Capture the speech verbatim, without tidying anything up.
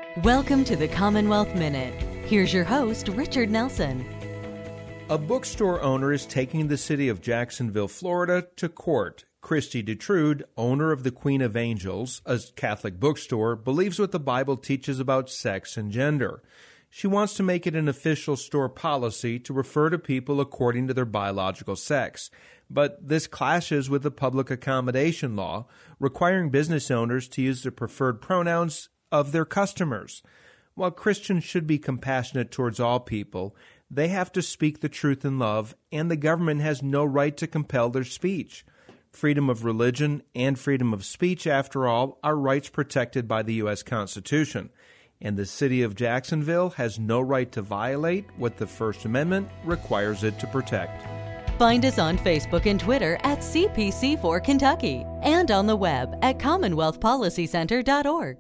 Welcome to the Commonwealth Minute. Here's your host, Richard Nelson. A bookstore owner is taking the city of Jacksonville, Florida, to court. Christy Detrude, owner of the Queen of Angels, a Catholic bookstore, believes what the Bible teaches about sex and gender. She wants to make it an official store policy to refer to people according to their biological sex. But this clashes with the public accommodation law, requiring business owners to use the preferred pronouns of their customers. While Christians should be compassionate towards all people, they have to speak the truth in love, and the government has no right to compel their speech. Freedom of religion and freedom of speech, after all, are rights protected by the U S Constitution, and the city of Jacksonville has no right to violate what the First Amendment requires it to protect. Find us on Facebook and Twitter at C P C four Kentucky and on the web at commonwealth policy center dot org.